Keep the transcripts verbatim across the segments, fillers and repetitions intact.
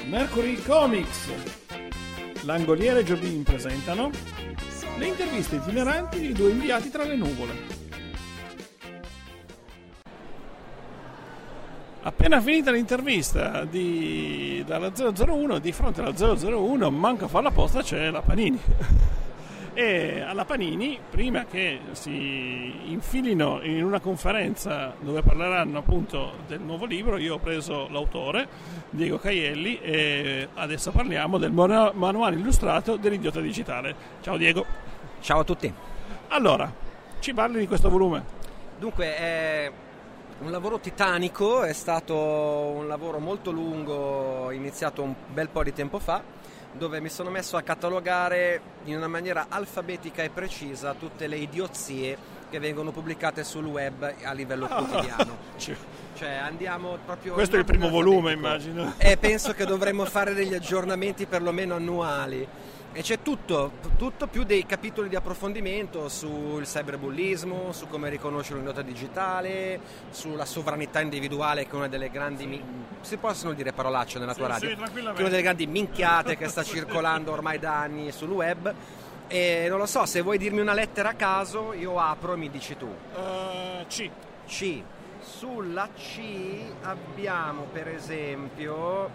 Mercury Comics, Langoliere e Jobim presentano le interviste itineranti di due inviati tra le nuvole. Appena finita l'intervista di, dalla zero zero uno, di fronte alla zero zero uno, manco a fare la posta, c'è la Panini. E alla Panini, prima che si infilino in una conferenza dove parleranno appunto del nuovo libro, io ho preso l'autore, Diego Caielli, e adesso parliamo del manuale illustrato dell'idiota digitale. Ciao Diego. Ciao a tutti. Allora, ci parli di questo volume? Dunque, è un lavoro titanico, è stato un lavoro molto lungo, iniziato un bel po' di tempo fa, dove mi sono messo a catalogare in una maniera alfabetica e precisa tutte le idiozie che vengono pubblicate sul web a livello quotidiano. Cioè andiamo proprio. Questo è il primo volume, immagino. E penso che dovremmo fare degli aggiornamenti perlomeno annuali. E c'è tutto, tutto più dei capitoli di approfondimento sul cyberbullismo, su come riconoscere un'idiota digitale, sulla sovranità individuale, che è una delle grandi mi- si possono dire parolacce nella tua sì, radio, sì, che è tranquillamente. una delle grandi minchiate che sta circolando ormai da anni sul web. E non lo so, se vuoi dirmi una lettera a caso, io apro e mi dici tu. Uh, C. C. Sulla C abbiamo per esempio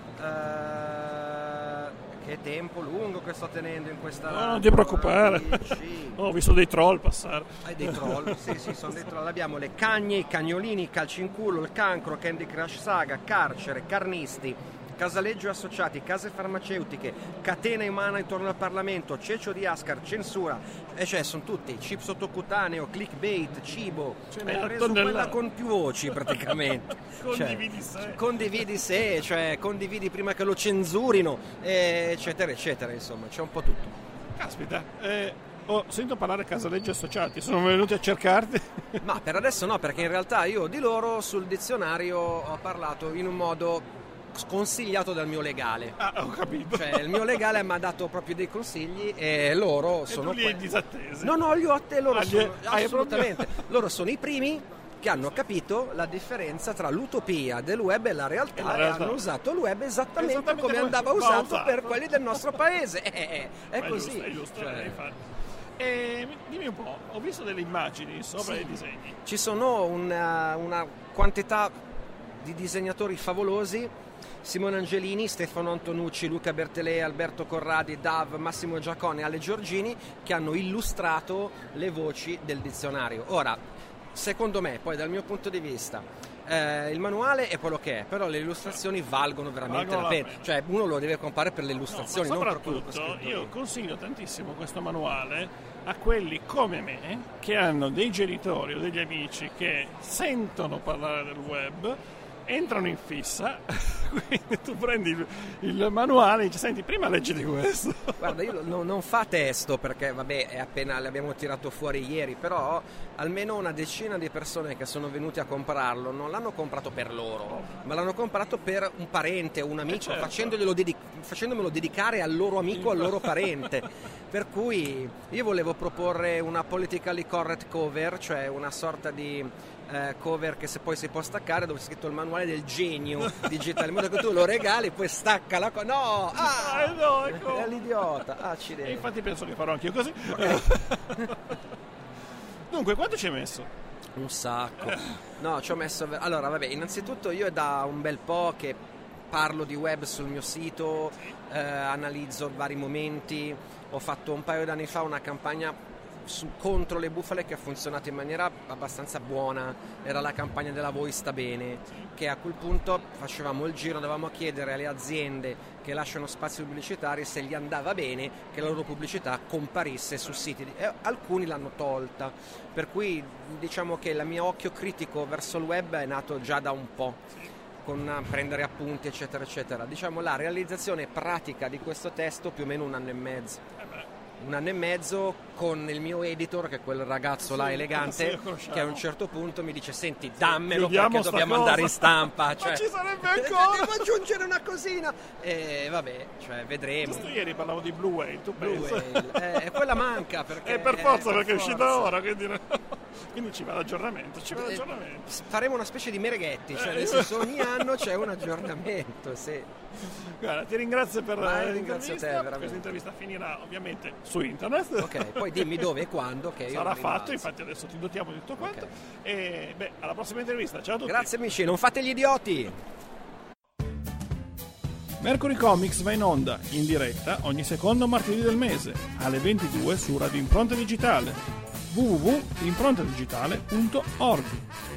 uh, che tempo lungo che sto tenendo in questa no, non ti preoccupare. Oh, ho visto dei troll passare. Hai dei troll? Sì, sì, sono dei troll. Abbiamo le cagne, i cagnolini, i calci in culo, il cancro, Candy Crush Saga, carcere, carnisti, casaleggio e associati, case farmaceutiche, catena umana intorno al Parlamento, cecio di Ascar, censura, e cioè sono tutti chip sottocutaneo, clickbait, cibo. Hai preso quella con più voci praticamente. Condividi cioè, se. Condividi se, cioè condividi prima che lo cenzurino, eccetera, eccetera, insomma, c'è un po' tutto. Caspita, eh, oh, sento parlare casaleggio associati, sono venuti a cercarti? Ma per adesso no, perché in realtà io di loro sul dizionario ho parlato in un modo sconsigliato dal mio legale. Ah, ho capito. Cioè il mio legale mi ha dato proprio dei consigli e loro e sono tu li hai disattesi? No, no, gli ho te loro ah, sono hai assolutamente. proprio... Loro sono i primi che hanno capito la differenza tra l'utopia del web e la realtà, e, la realtà. e hanno usato il web esattamente, esattamente come andava come usato, usato per quelli del nostro paese. È, è Ma così. È giusto, cioè... è giusto. E dimmi un po', ho visto delle immagini sopra sì. i disegni. Ci sono una, una quantità di disegnatori favolosi: Simone Angelini, Stefano Antonucci, Luca Bertelè, Alberto Corradi, Dav, Massimo Giacone e Ale Giorgini, che hanno illustrato le voci del dizionario. Ora, secondo me, poi dal mio punto di vista, eh, il manuale è quello che è, però le illustrazioni valgono veramente valgono la pena. la pena. Cioè uno lo deve comprare per le illustrazioni, no, ma non per quello che soprattutto è scritto. Io consiglio tantissimo questo manuale a quelli come me che hanno dei genitori o degli amici che sentono parlare del web, entrano in fissa, quindi tu prendi il, il manuale e dici: senti, prima leggi di questo. Guarda, io no, non fa testo, perché vabbè, è appena l'abbiamo tirato fuori ieri, però almeno una decina di persone che sono venuti a comprarlo non l'hanno comprato per loro, ma l'hanno comprato per un parente o un amico, certo. facendoglielo dedic- facendomelo dedicare al loro amico o al loro parente. Per cui io volevo proporre una politically correct cover, cioè una sorta di Eh, cover che se poi si può staccare, dove c'è scritto il manuale del genio digitale, in modo che tu lo regali, poi stacca la cosa. No! Ah! Eh, no, ecco. È l'idiota. Ah, accidenti. E infatti penso che farò anch'io così. Okay. Dunque, quanto ci hai messo? Un sacco. No, ci ho messo. Allora, vabbè, innanzitutto io è da un bel po' che parlo di web sul mio sito, eh, analizzo vari momenti. Ho fatto un paio d'anni fa una campagna Su, contro le bufale che ha funzionato in maniera abbastanza buona. Era la campagna della Voi sta bene, che a quel punto facevamo il giro, dovevamo chiedere alle aziende che lasciano spazi pubblicitari se gli andava bene che la loro pubblicità comparisse su siti, e alcuni l'hanno tolta, per cui diciamo che il mio occhio critico verso il web è nato già da un po', con prendere appunti eccetera eccetera. Diciamo la realizzazione pratica di questo testo più o meno un anno e mezzo un anno e mezzo con il mio editor, che è quel ragazzo là sì, elegante, sì, che a un certo punto mi dice: senti, dammelo, chiudiamo perché dobbiamo cosa. andare in stampa. Cioè, ma ci sarebbe ancora, devo aggiungere una cosina, e vabbè, cioè vedremo. Giusto ieri parlavo di Blue Whale, tu Blue pensi? Whale, eh, quella manca perché eh, per forza, eh, per perché forza. è uscita ora, quindi no. Quindi ci va l'aggiornamento, ci va l'aggiornamento. Faremo una specie di Mereghetti, cioè Eh, nel senso ogni anno c'è un aggiornamento. Sì. Guarda, ti ringrazio per Vai, la ringrazio te, veramente. Questa intervista finirà ovviamente su internet. Ok, poi dimmi dove e quando che io sarà rimbalzo. fatto, infatti adesso ti dotiamo di tutto quanto. Ok. E beh, alla prossima intervista, ciao a tutti. Grazie amici, non fate gli idioti. Mercury Comics va in onda in diretta ogni secondo martedì del mese alle ventidue su Radio Impronta Digitale w w w punto impronta digitale punto org.